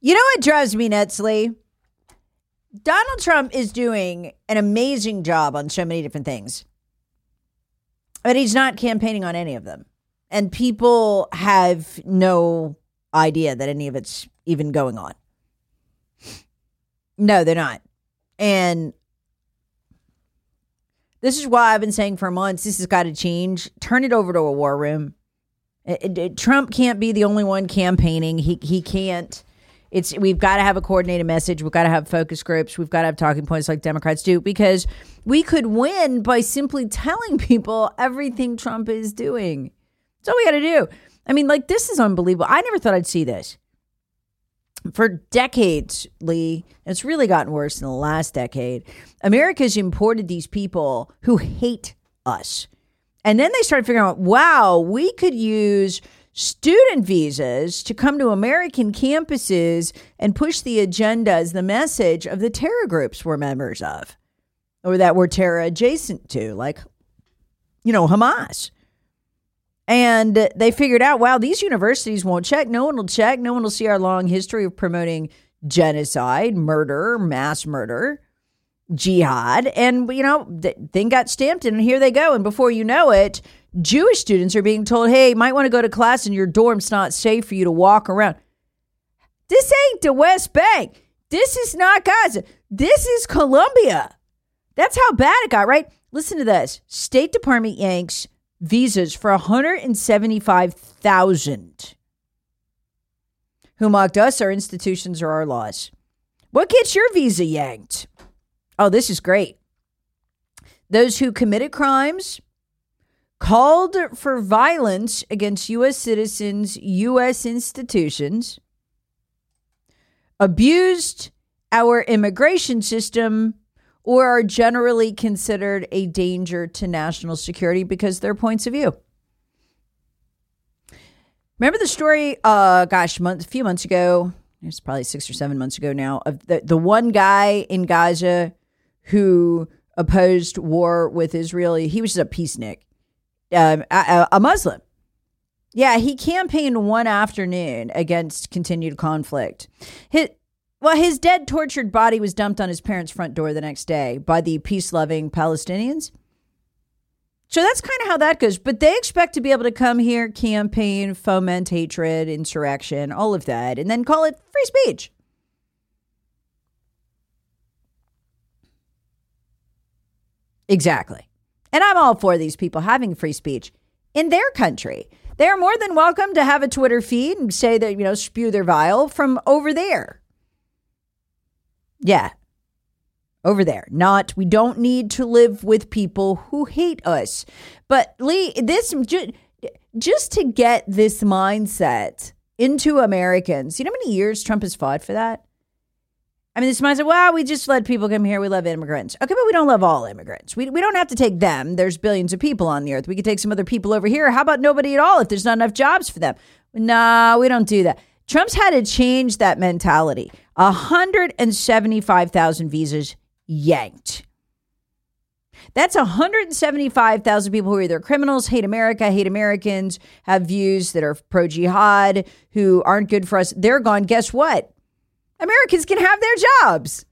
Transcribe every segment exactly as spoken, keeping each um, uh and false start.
You know what drives me nuts, Lee? Donald Trump is doing an amazing job on so many different things, but he's not campaigning on any of them. And people have no idea that any of it's even going on. No, they're not. And this is why I've been saying for months, this has got to change. Turn it over to a war room. It, it, Trump can't be the only one campaigning. He he can't. It's we've got to have a coordinated message. We've got to have focus groups. We've got to have talking points like Democrats do, because we could win by simply telling people everything Trump is doing. That's all we got to do. I mean, like, this is unbelievable. I never thought I'd see this. For decades, Lee, and it's really gotten worse in the last decade, America's imported these people who hate us. And then they started figuring out, wow, we could use student visas to come to American campuses and push the agendas, the message of the terror groups we're members of, or that we're terror adjacent to, like, you know, Hamas. And they figured out, wow, these universities won't check. No one will check. No one will see our long history of promoting genocide, murder, mass murder, jihad. And, you know, the thing got stamped and here they go. And before you know it, Jewish students are being told, hey, you might want to go to class in your dorm's not safe for you to walk around. This ain't the West Bank. This is not Gaza. This is Colombia. That's how bad it got, right? Listen to this. State Department yanks visas for one hundred seventy-five thousand who mocked us, our institutions, or our laws. What gets your visa yanked? Oh, this is great. Those who committed crimes, called for violence against U S citizens, U S institutions, abused our immigration system, or are generally considered a danger to national security because of their points of view. Remember the story, uh, gosh, month, a few months ago, it's probably six or seven months ago now, of the, the one guy in Gaza who opposed war with Israel. He was just a peacenik, um, a, a Muslim. Yeah, he campaigned one afternoon against continued conflict. His, well, his dead, tortured body was dumped on his parents' front door the next day by the peace-loving Palestinians. So that's kind of how that goes. But they expect to be able to come here, campaign, foment hatred, insurrection, all of that, and then call it free speech. Exactly. And I'm all for these people having free speech in their country. They're more than welcome to have a Twitter feed and say that, you know, spew their vile from over there. Yeah. Over there. Not, we don't need to live with people who hate us. But Lee, this, just to get this mindset into Americans, you know how many years Trump has fought for that? I mean, this mindset, well, we just let people come here. We love immigrants. Okay, but we don't love all immigrants. We we don't have to take them. There's billions of people on the earth. We could take some other people over here. How about nobody at all if there's not enough jobs for them? No, we don't do that. Trump's had to change that mentality. one hundred seventy-five thousand visas yanked. That's one hundred seventy-five thousand people who are either criminals, hate America, hate Americans, have views that are pro-jihad, who aren't good for us. They're gone. Guess what? Americans can have their jobs.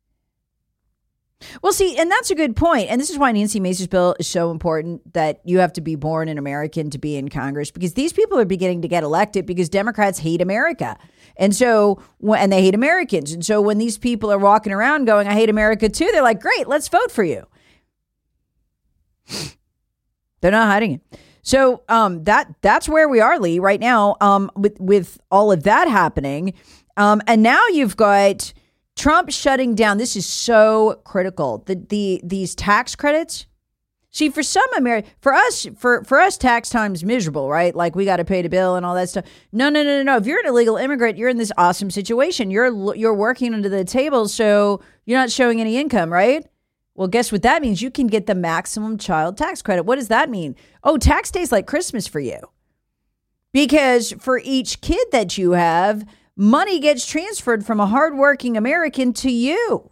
Well, see, and that's a good point. And this is why Nancy Mace's bill is so important, that you have to be born an American to be in Congress, because these people are beginning to get elected because Democrats hate America. And so, and they hate Americans. And so when these people are walking around going, I hate America too, they're like, great, let's vote for you. They're not hiding it. So um, that that's where we are, Lee, right now, um, with, with all of that happening. Um, and now you've got Trump shutting down. This is so critical. The the these tax credits. See, for some Americans, for us, for, for us, tax time's miserable, right? Like, we got to pay the bill and all that stuff. No, no, no, no, no. If you're an illegal immigrant, you're in this awesome situation. You're you're working under the table, so you're not showing any income, right? Well, guess what that means? You can get the maximum child tax credit. What does that mean? Oh, tax day's like Christmas for you. Because for each kid that you have, money gets transferred from a hardworking American to you.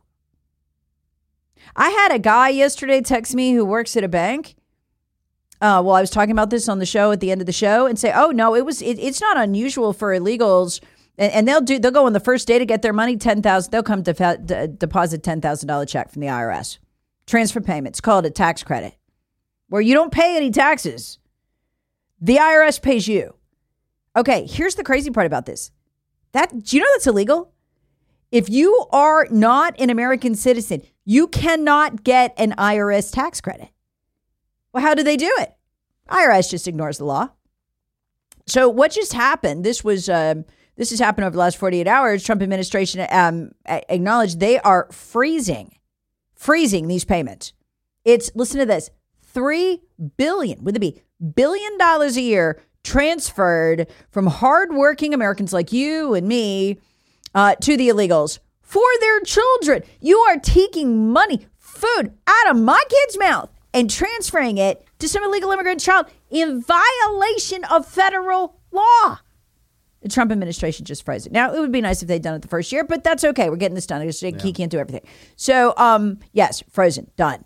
I had a guy yesterday text me who works at a bank. Uh, well, I was talking about this on the show at the end of the show and say, oh, no, it was. It, it's not unusual for illegals And, and they'll do. They'll go on the first day to get their money. Ten thousand. They'll come to d- deposit ten thousand dollar check from the I R S. Transfer payments, called a tax credit, where you don't pay any taxes. The I R S pays you. Okay, here's the crazy part about this. That do you know that's illegal? If you are not an American citizen, you cannot get an I R S tax credit. Well, how do they do it? I R S just ignores the law. So what just happened? This was um, this has happened over the last forty-eight hours. Trump administration um, acknowledged they are freezing, freezing these payments. It's listen to this: three billion with a B billion dollars a year transferred from hardworking Americans like you and me uh, to the illegals for their children. You are taking money, food out of my kid's mouth and transferring it to some illegal immigrant child in violation of federal law. The Trump administration just froze it. Now, it would be nice if they'd done it the first year, but that's okay. We're getting this done. He yeah. can't do everything. So, um, yes, frozen, done.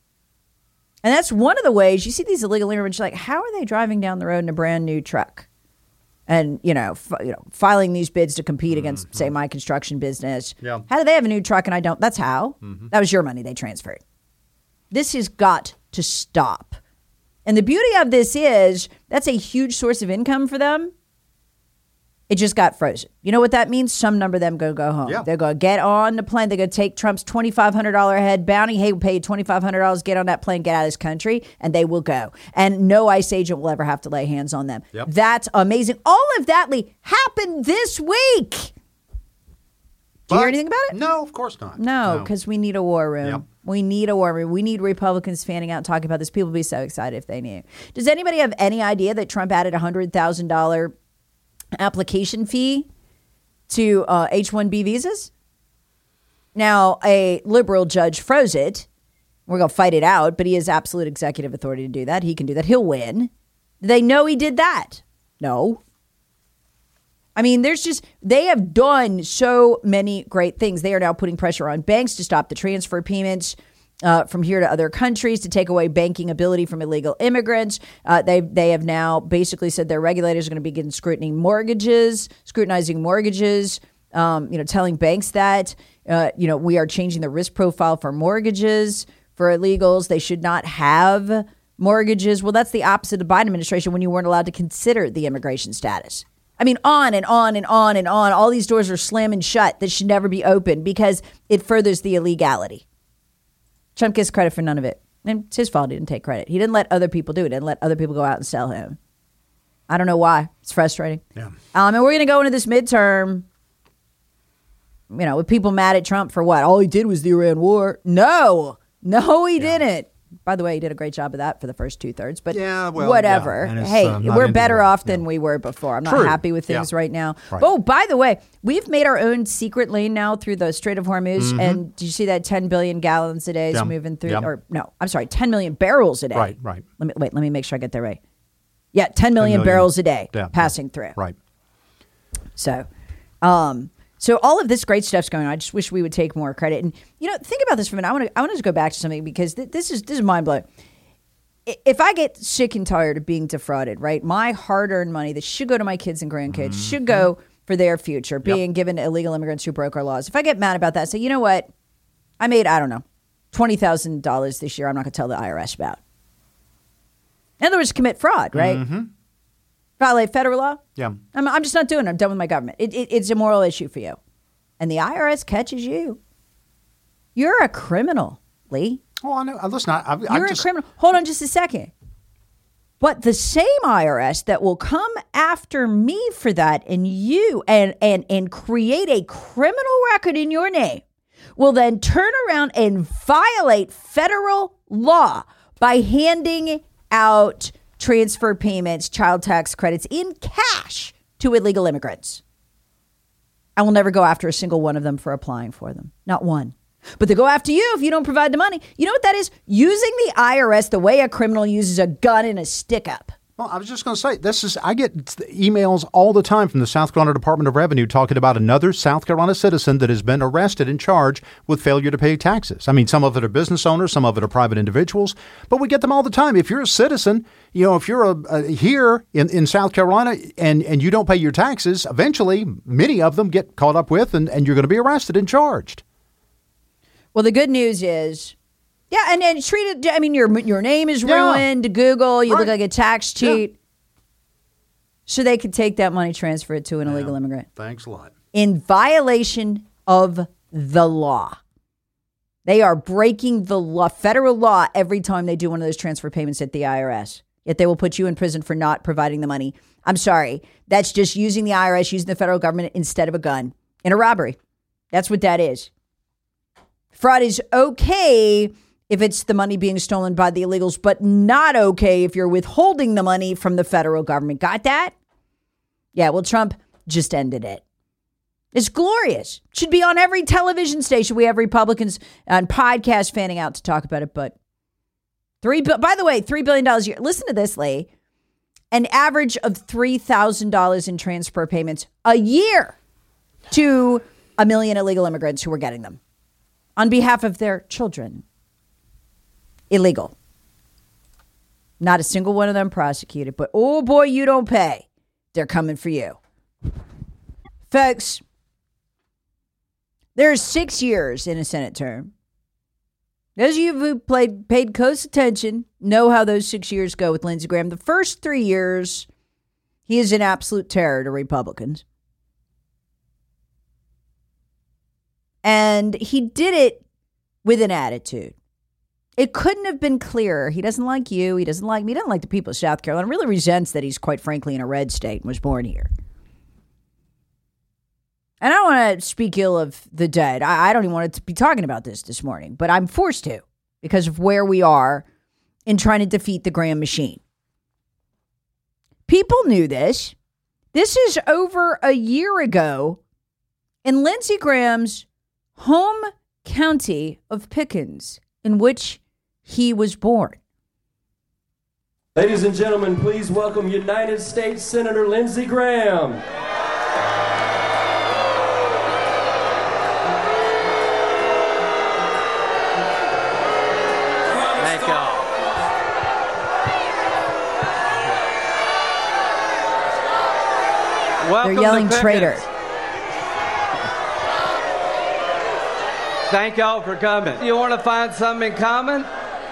And that's one of the ways you see these illegal immigrants, like, how are they driving down the road in a brand new truck? And, you know, f- you know, filing these bids to compete mm-hmm. against, say, my construction business. Yeah. How do they have a new truck and I don't? That's how. Mm-hmm. That was your money they transferred. This has got to stop. And the beauty of this is that's a huge source of income for them. It just got frozen. You know what that means? Some number of them going to go home. Yeah. They're going to get on the plane. They're going to take Trump's twenty-five hundred dollars a head bounty. Hey, we'll pay you twenty-five hundred dollars, get on that plane, get out of this country, and they will go. And no ICE agent will ever have to lay hands on them. Yep. That's amazing. All of that, Lee, happened this week. Did but, you hear anything about it? No, of course not. No, because no. we need a war room. Yep. We need a war room. We need Republicans fanning out talking about this. People would be so excited if they knew. Does anybody have any idea that Trump added a one hundred thousand dollars application fee to uh, H one B visas? Now, a liberal judge froze it. We're going to fight it out, but he has absolute executive authority to do that. He can do that. He'll win. Do they know he did that? No. I mean, there's just, they have done so many great things. They are now putting pressure on banks to stop the transfer payments uh, from here to other countries, to take away banking ability from illegal immigrants. Uh, they they have now basically said their regulators are going to begin scrutinizing mortgages, scrutinizing mortgages, um, you know, telling banks that, uh, you know, we are changing the risk profile for mortgages for illegals. They should not have mortgages. Well, that's the opposite of the Biden administration when you weren't allowed to consider the immigration status. I mean, on and on and on and on. All these doors are slamming shut that should never be open because it furthers the illegality. Trump gets credit for none of it. And it's his fault he didn't take credit. He didn't let other people do it. He didn't let other people go out and sell him. I don't know why. It's frustrating. Yeah. Um, and we're going to go into this midterm, you know, with people mad at Trump for what? All he did was the Iran war. No. No, he yeah. didn't. By the way, he did a great job of that for the first two thirds, but yeah, well, whatever. Yeah. Hey, uh, we're better off than yeah. we were before. I'm not True. happy with things yeah. right now. Right. Oh, by the way, we've made our own secret lane now through the Strait of Hormuz. Mm-hmm. And did you see that ten billion gallons a day is yeah. moving through? Yeah. Or no, I'm sorry, ten million barrels a day. Right, right. Let me wait. Let me make sure I get that right. Yeah, ten million, ten million barrels a day yeah. passing through. Right. So, um. So all of this great stuff's going on. I just wish we would take more credit. And, you know, think about this for a minute. I want to I want to go back to something because th- this is this is mind blowing. If I get sick and tired of being defrauded, right, my hard earned money that should go to my kids and grandkids mm-hmm. should go for their future, being yep. given to illegal immigrants who broke our laws. If I get mad about that, say, you know what, I made, I don't know, twenty thousand dollars this year I'm not going to tell the I R S about. In other words, commit fraud, right? Mm-hmm. Violate federal law? Yeah. I'm, I'm just not doing it. I'm done with my government. It, it, it's a moral issue for you. And the I R S catches you. You're a criminal, Lee. Oh, I know. Listen, I, I, You're I a just... criminal. Hold on just a second. But the same I R S that will come after me for that and you and, and, and create a criminal record in your name will then turn around and violate federal law by handing out transfer payments, child tax credits in cash to illegal immigrants. I will never go after a single one of them for applying for them. Not one. But they go after you if you don't provide the money. You know what that is? Using the I R S the way a criminal uses a gun and a stick up. Well, I was just going to say, this is, I get emails all the time from the South Carolina Department of Revenue talking about another South Carolina citizen that has been arrested and charged with failure to pay taxes. I mean, some of it are business owners, some of it are private individuals, but we get them all the time. If you're a citizen, you know, if you're a, a, here in, in South Carolina and, and you don't pay your taxes, eventually many of them get caught up with and, and you're going to be arrested and charged. Well, the good news is, yeah, and then treated. I mean, your your name is Yeah. ruined. Google, you Right. look like a tax cheat. Yeah. So they could take that money, transfer it to an illegal Yeah. immigrant Thanks a lot. in violation of the law. They are breaking the law, federal law, every time they do one of those transfer payments at the I R S. Yet they will put you in prison for not providing the money. I'm sorry. That's just using the I R S, using the federal government instead of a gun in a robbery. That's what that is. Fraud is okay if it's the money being stolen by the illegals, but not okay if you're withholding the money from the federal government. Got that? Yeah, well, Trump just ended it. It's glorious. Should be on every television station. We have Republicans on podcasts fanning out to talk about it, but three, by the way, three billion dollars a year. Listen to this, Lee. An average of three thousand dollars in transfer payments a year to a million illegal immigrants who are getting them on behalf of their children. Illegal. Not a single one of them prosecuted, but oh boy, you don't pay. They're coming for you. Folks, there's six years in a Senate term. Those of you who played, paid close attention know how those six years go with Lindsey Graham. The first three years, he is an absolute terror to Republicans. And he did it with an attitude. It couldn't have been clearer. He doesn't like you. He doesn't like me. He doesn't like the people of South Carolina. Really resents that he's, quite frankly, in a red state and was born here. And I don't want to speak ill of the dead. I, I don't even want to be talking about this this morning, but I'm forced to because of where we are in trying to defeat the Graham machine. People knew this. This is over a year ago in Lindsey Graham's home county of Pickens, in which he was born. Ladies and gentlemen, please welcome United States Senator Lindsey Graham. Thank y'all. Welcome They're yelling to Pickens. traitor. Thank y'all for coming. You want to find something in common?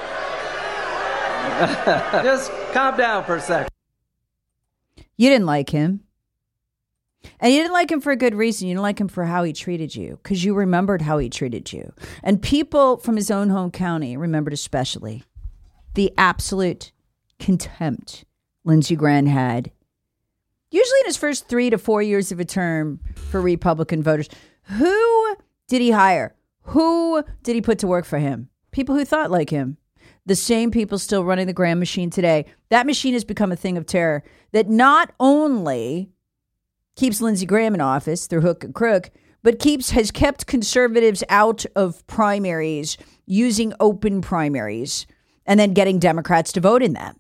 Just calm down for a second. You didn't like him. And you didn't like him for a good reason. You didn't like him for how he treated you, because you remembered how he treated you. And people from his own home county remembered especially the absolute contempt Lindsey Graham had, usually in his first three to four years of a term, for Republican voters. Who did he hire? Who did he put to work for him? People who thought like him. The same people still running the Graham machine today. That machine has become a thing of terror that not only keeps Lindsey Graham in office through hook and crook, but keeps has kept conservatives out of primaries using open primaries and then getting Democrats to vote in them.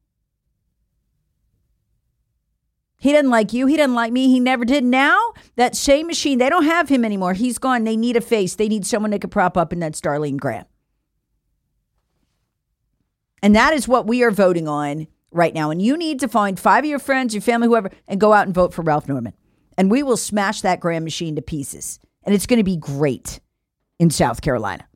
He doesn't like you. He doesn't like me. He never did. Now, that same machine, they don't have him anymore. He's gone. They need a face. They need someone they could prop up, and that's Darlene Graham. And that is what we are voting on right now. And you need to find five of your friends, your family, whoever, and go out and vote for Ralph Norman. And we will smash that Graham machine to pieces. And it's going to be great in South Carolina.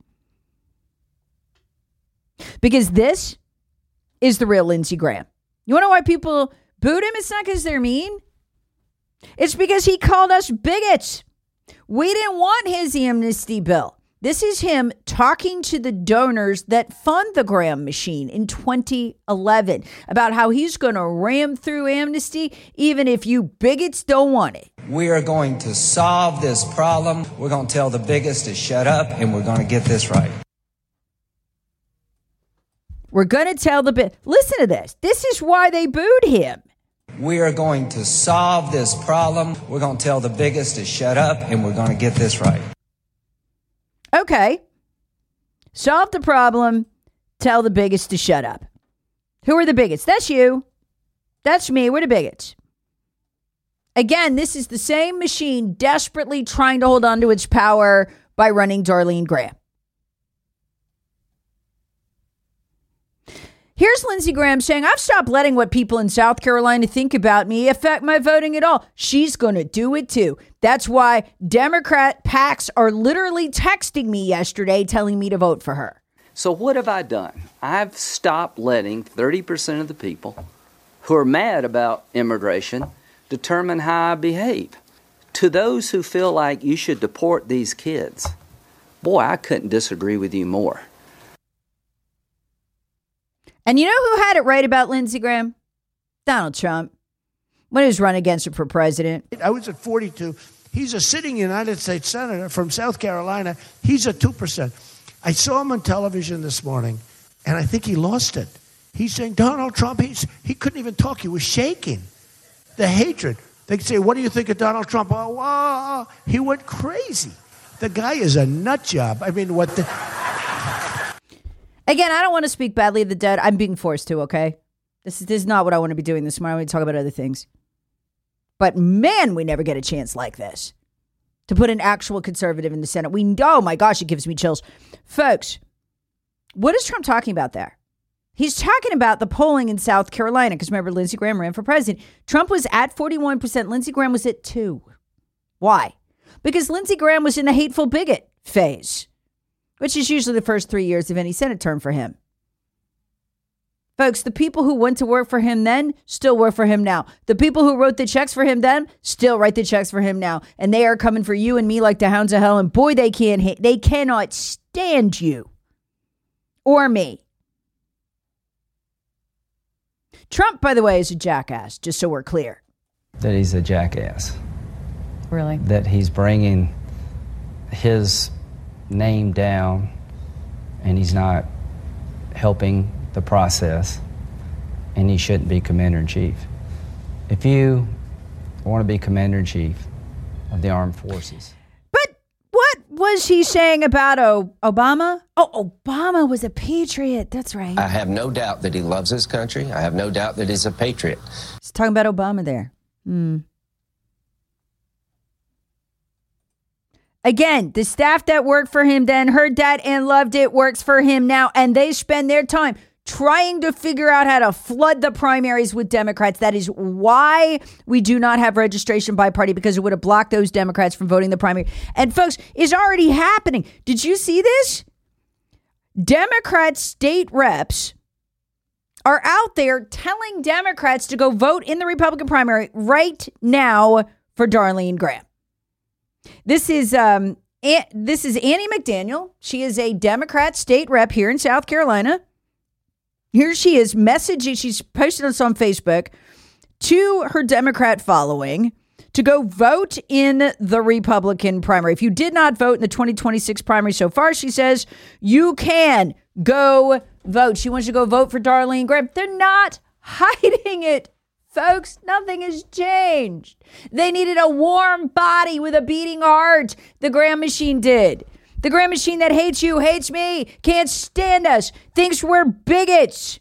Because this is the real Lindsey Graham. You want to know why people booed him? It's not because they're mean. It's because he called us bigots. We didn't want his amnesty bill. This is him talking to the donors that fund the Graham machine in twenty eleven about how he's going to ram through amnesty even if you bigots don't want it. We are going to solve this problem. We're going to tell the bigots to shut up, and we're going to get this right. We're going to tell the bit. Listen to this. This is why they booed him. We are going to solve this problem. We're going to tell the bigots to shut up, and we're going to get this right. Okay. Solve the problem. Tell the bigots to shut up. Who are the bigots? That's you. That's me. We're the bigots. Again, this is the same machine desperately trying to hold on to its power by running Darlene Graham. Here's Lindsey Graham saying, I've stopped letting what people in South Carolina think about me affect my voting at all. She's going to do it too. That's why Democrat PACs are literally texting me yesterday telling me to vote for her. So what have I done? I've stopped letting thirty percent of the people who are mad about immigration determine how I behave. To those who feel like you should deport these kids, boy, I couldn't disagree with you more. And you know who had it right about Lindsey Graham? Donald Trump. When he was running against her for president. I was at forty-two. He's a sitting United States Senator from South Carolina. He's at two percent. I saw him on television this morning, and I think he lost it. He's saying, Donald Trump, he's, he couldn't even talk. He was shaking. The hatred. They say, what do you think of Donald Trump? Oh, wow. He went crazy. The guy is a nut job. I mean, what the... Again, I don't want to speak badly of the dead. I'm being forced to, okay? This is, this is not what I want to be doing this morning. I want to talk about other things. But man, we never get a chance like this to put an actual conservative in the Senate. We oh my gosh, it gives me chills. Folks, what is Trump talking about there? He's talking about the polling in South Carolina, because remember, Lindsey Graham ran for president. Trump was at forty-one percent. Lindsey Graham was at two. Why? Because Lindsey Graham was in the hateful bigot phase, which is usually the first three years of any Senate term for him. Folks, the people who went to work for him then still work for him now. The people who wrote the checks for him then still write the checks for him now. And they are coming for you and me like the hounds of hell. And boy, they can't hate. They cannot stand you or me. Trump, by the way, is a jackass, just so we're clear. That he's a jackass. Really? That he's bringing his name down and he's not helping the process, and he shouldn't be commander-in-chief. If you want to be commander-in-chief of the armed forces. But what was he saying about o- Obama? Oh, Obama was a patriot. That's right. I have no doubt that he loves his country. I have no doubt that he's a patriot. He's talking about Obama there. Hmm. Again, the staff that worked for him then heard that and loved it, works for him now, and they spend their time trying to figure out how to flood the primaries with Democrats. That is why we do not have registration by party, because it would have blocked those Democrats from voting the primary. And folks, it's already happening. Did you see this? Democrat state reps are out there telling Democrats to go vote in the Republican primary right now for Darlene Graham. This is um, a- this is Annie McDaniel. She is a Democrat state rep here in South Carolina. Here she is messaging. She's posted this on Facebook to her Democrat following to go vote in the Republican primary. If you did not vote in the twenty twenty-six primary so far, she says you can go vote. She wants you to go vote for Darlene Graham. They're not hiding it, folks. Nothing has changed. They needed a warm body with a beating heart. The Graham machine did. The Graham machine that hates you, hates me, can't stand us, thinks we're bigots.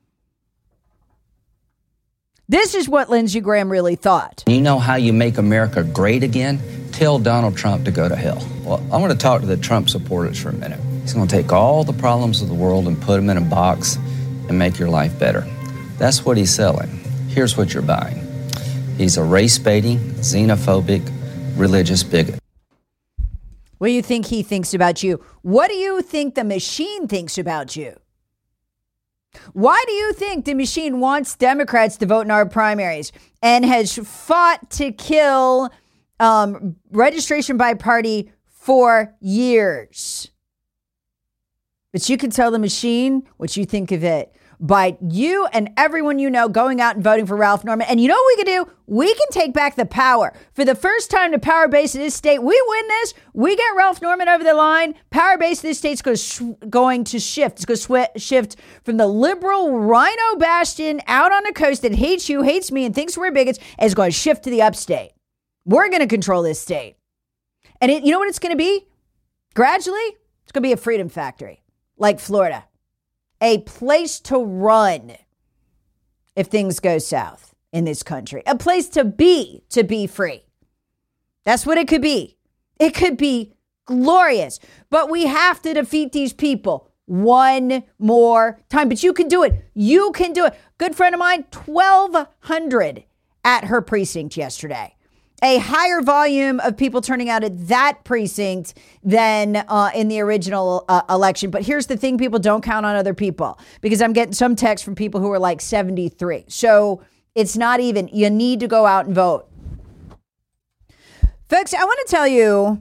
This is what Lindsey Graham really thought. You know how you make America great again? Tell Donald Trump to go to hell. Well, I want to talk to the Trump supporters for a minute. He's going to take all the problems of the world and put them in a box and make your life better. That's what he's selling. Here's what you're buying. He's a race-baiting, xenophobic, religious bigot. What do you think he thinks about you? What do you think the machine thinks about you? Why do you think the machine wants Democrats to vote in our primaries and has fought to kill um, registration by party for years? But you can tell the machine what you think of it by you and everyone you know going out and voting for Ralph Norman. And you know what we can do? We can take back the power. For the first time, the power base of this state, we win this. We get Ralph Norman over the line. Power base of this state's going to, sh- going to shift. It's going to sw- shift from the liberal rhino bastion out on the coast that hates you, hates me, and thinks we're bigots, and it's going to shift to the upstate. We're going to control this state. And it, you know what it's going to be? Gradually, it's going to be a freedom factory, like Florida. A place to run if things go south. in this country, a place to be, to be free. That's what it could be. It could be glorious, but we have to defeat these people one more time. But you can do it. You can do it. Good friend of mine, twelve hundred at her precinct yesterday. A higher volume of people turning out at that precinct than uh, in the original uh, election. But here's the thing, people don't count on other people, because I'm getting some texts from people who are like seventy-three. So it's not even, you need to go out and vote. Folks, I want to tell you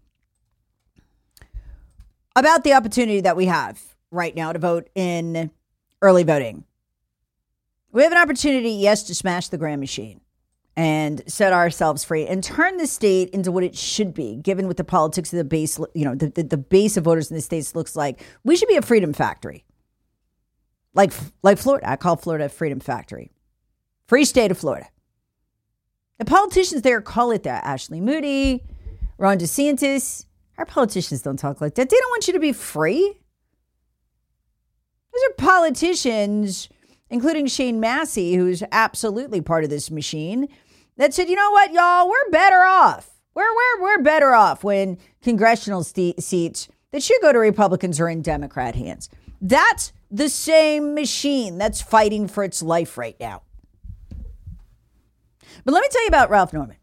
about the opportunity that we have right now to vote in early voting. We have an opportunity, yes, to smash the Graham machine and set ourselves free and turn the state into what it should be, given what the politics of the base, you know, the, the, the base of voters in the states looks like. We should be a freedom factory. Like, like Florida. I call Florida a freedom factory. Free state of Florida. The politicians there call it that. Ashley Moody, Ron DeSantis. Our politicians don't talk like that. They don't want you to be free. Those are politicians, including Shane Massey, who's absolutely part of this machine, that said, you know what, y'all, we're better off. We're, we're, we're better off when congressional st- seats that should go to Republicans are in Democrat hands. That's the same machine that's fighting for its life right now. But let me tell you about Ralph Norman.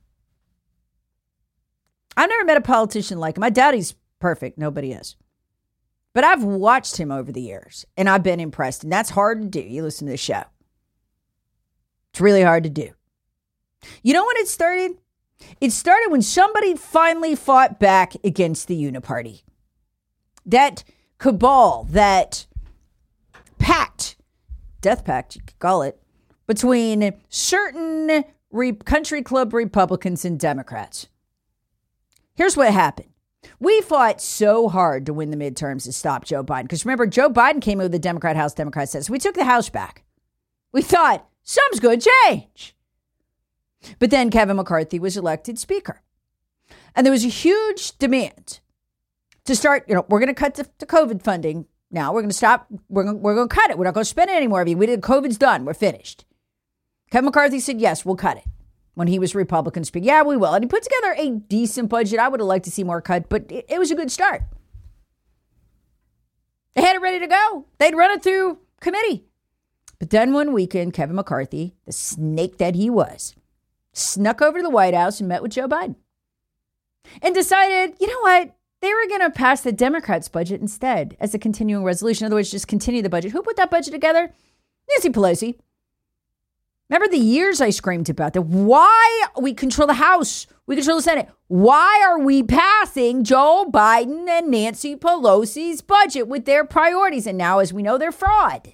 I've never met a politician like him. I doubt he's perfect. Nobody is. But I've watched him over the years, and I've been impressed. And that's hard to do. You listen to the show. It's really hard to do. You know when it started? It started when somebody finally fought back against the Uniparty. That cabal, that pact, death pact, you could call it, between certain re- country club Republicans and Democrats. Here's what happened. We fought so hard to win the midterms to stop Joe Biden. Because remember, Joe Biden came in with the Democrat House, Democrat Senate. So we took the House back. We thought, something's going to change. But then Kevin McCarthy was elected speaker. And there was a huge demand to start, you know, we're going to cut the, the COVID funding now. We're going to stop. We're going we're going to cut it. We're not going to spend it anymore. I mean, we did, COVID's done. We're finished. Kevin McCarthy said, yes, we'll cut it. When he was Republican speaker, yeah, we will. And he put together a decent budget. I would have liked to see more cut, but it, it was a good start. They had it ready to go. They'd run it through committee. But then one weekend, Kevin McCarthy, the snake that he was, snuck over to the White House and met with Joe Biden and decided, you know what? They were going to pass the Democrats' budget instead as a continuing resolution. In other words, just continue the budget. Who put that budget together? Nancy Pelosi. Remember the years I screamed about that? Why we control the House? We control the Senate. Why are we passing Joe Biden and Nancy Pelosi's budget with their priorities? And now, as we know, they're fraud.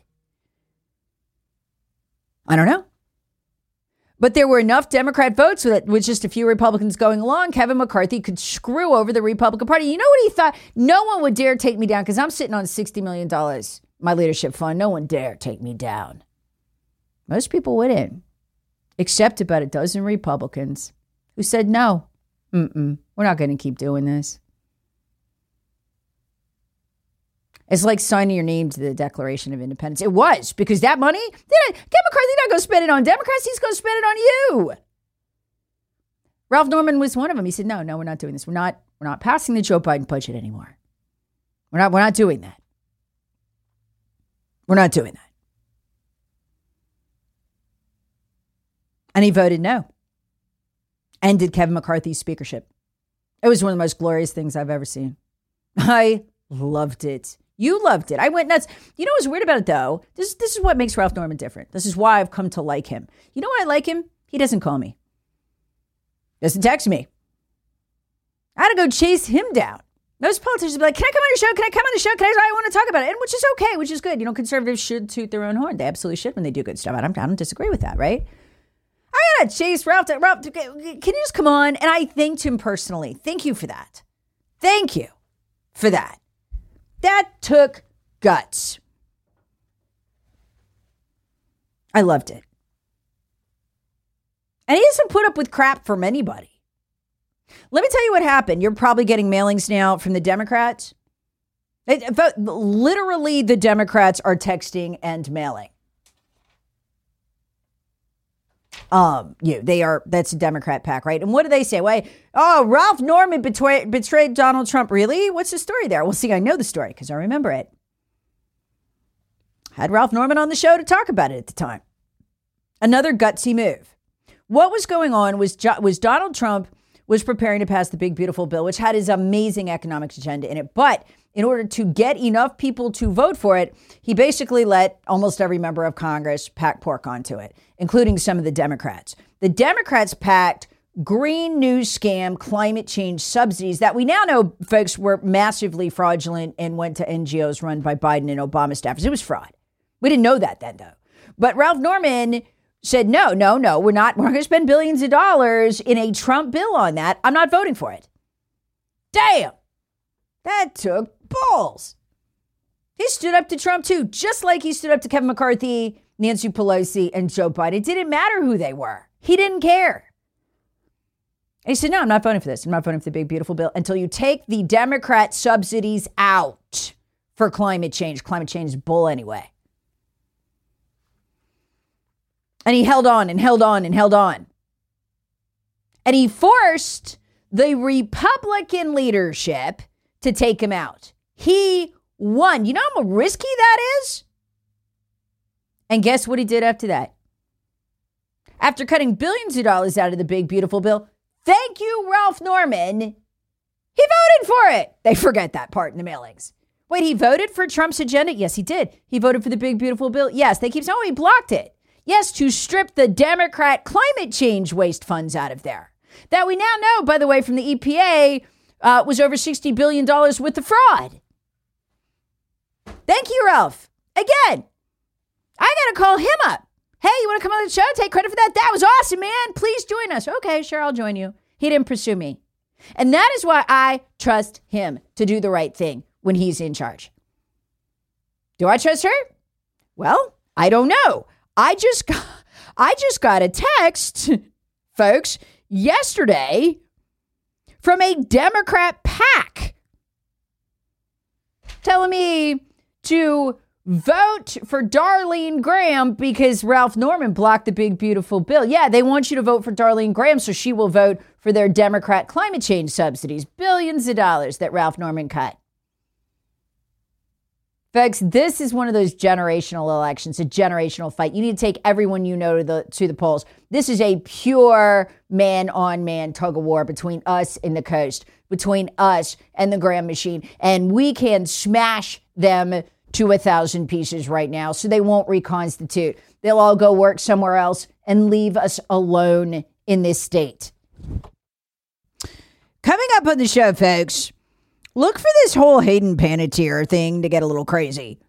I don't know. But there were enough Democrat votes with, it, with just a few Republicans going along. Kevin McCarthy could screw over the Republican Party. You know what he thought? No one would dare take me down because I'm sitting on sixty million dollars, my leadership fund. No one dare take me down. Most people wouldn't, except about a dozen Republicans who said, no, mm-mm, we're not going to keep doing this. It's like signing your name to the Declaration of Independence. It was, because that money, Kevin McCarthy's not going to spend it on Democrats. He's going to spend it on you. Ralph Norman was one of them. He said, no, no, we're not doing this. We're not, we're not passing the Joe Biden budget anymore. We're not, we're not doing that. We're not doing that. And he voted no. Ended Kevin McCarthy's speakership. It was one of the most glorious things I've ever seen. I loved it. You loved it. I went nuts. You know what's weird about it, though? This, this is what makes Ralph Norman different. This is why I've come to like him. You know why I like him? He doesn't call me. Doesn't text me. I had to go chase him down. Most politicians be like, can I come on your show? Can I come on the show? Can I, I want to talk about it. And which is okay, which is good. You know, conservatives should toot their own horn. They absolutely should when they do good stuff. I don't, I don't disagree with that, right? I gotta chase Ralph. To, Ralph, to, can you just come on? And I thanked him personally. Thank you for that. Thank you for that. That took guts. I loved it. And he doesn't put up with crap from anybody. Let me tell you what happened. You're probably getting mailings now from the Democrats. Literally, the Democrats are texting and mailing. Um, you they are that's a Democrat pack, right? And what do they say? Wait, oh, Ralph Norman betrayed betrayed Donald Trump. Really? What's the story there? Well, see, I know the story because I remember it. Had Ralph Norman on the show to talk about it at the time. Another gutsy move. What was going on was was Donald Trump was preparing to pass the big beautiful bill, which had his amazing economic agenda in it. But in order to get enough people to vote for it, he basically let almost every member of Congress pack pork onto it, including some of the Democrats. The Democrats packed green new scam climate change subsidies that we now know, folks, were massively fraudulent and went to N G Os run by Biden and Obama staffers. It was fraud. We didn't know that then, though. But Ralph Norman said, no, no, no, we're not. We're not going to spend billions of dollars in a Trump bill on that. I'm not voting for it. Damn. That took balls. He stood up to Trump, too, just like he stood up to Kevin McCarthy, Nancy Pelosi, and Joe Biden. It didn't matter who they were. He didn't care. And he said, no, I'm not voting for this. I'm not voting for the big, beautiful bill until you take the Democrat subsidies out for climate change. Climate change is bull anyway. And he held on and held on and held on. And he forced the Republican leadership to take him out. He won. You know how risky that is? And guess what he did after that? After cutting billions of dollars out of the big, beautiful bill, thank you, Ralph Norman, he voted for it. They forget that part in the mailings. Wait, he voted for Trump's agenda? Yes, he did. He voted for the big, beautiful bill? Yes, they keep saying, oh, he blocked it. Yes, to strip the Democrat climate change waste funds out of there. That we now know, by the way, from the E P A, uh, was over sixty billion dollars worth of fraud. Thank you, Ralph. Again, I got to call him up. Hey, you want to come on the show? Take credit for that? That was awesome, man. Please join us. Okay, sure, I'll join you. He didn't pursue me. And that is why I trust him to do the right thing when he's in charge. Do I trust her? Well, I don't know. I just got, I just got a text, folks, yesterday from a Democrat PAC telling me to vote for Darlene Graham because Ralph Norman blocked the big, beautiful bill. Yeah, they want you to vote for Darlene Graham so she will vote for their Democrat climate change subsidies. Billions of dollars that Ralph Norman cut. Folks, this is one of those generational elections, a generational fight. You need to take everyone you know to the to the polls. This is a pure man-on-man tug-of-war between us and the coast, between us and the Graham machine. And we can smash them to a thousand pieces right now so they won't reconstitute. They'll all go work somewhere else and leave us alone in this state. Coming up on the show, folks, look for this whole Hayden Panettiere thing to get a little crazy.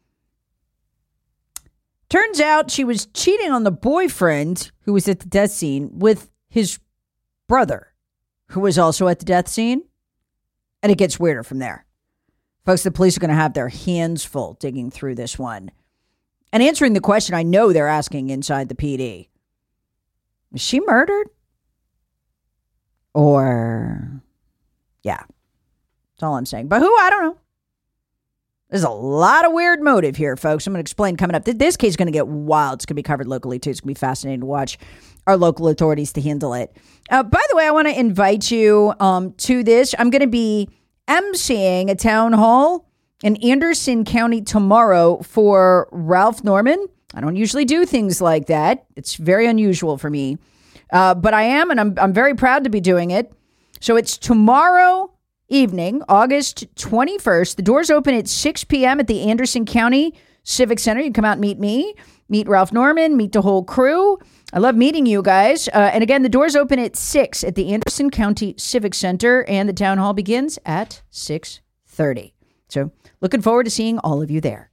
Turns out she was cheating on the boyfriend who was at the death scene with his brother, who was also at the death scene. And it gets weirder from there. Folks, the police are going to have their hands full digging through this one. And answering the question I know they're asking inside the P D. Was she murdered? Or, yeah. That's all I'm saying. But who? I don't know. There's a lot of weird motive here, folks. I'm going to explain coming up. This case is going to get wild. It's going to be covered locally, too. It's going to be fascinating to watch our local authorities to handle it. Uh, by the way, I want to invite you um, to this. I'm going to be emceeing a town hall in Anderson County tomorrow for Ralph Norman. I don't usually do things like that. It's very unusual for me. Uh, but I am, and I'm, I'm very proud to be doing it. So it's tomorrow evening, August twenty-first. The doors open at six p.m. at the Anderson County Civic Center. You can come out and meet me, meet Ralph Norman, meet the whole crew. I love meeting you guys. Uh, and again, the doors open at six at the Anderson County Civic Center, and the town hall begins at six thirty. So looking forward to seeing all of you there.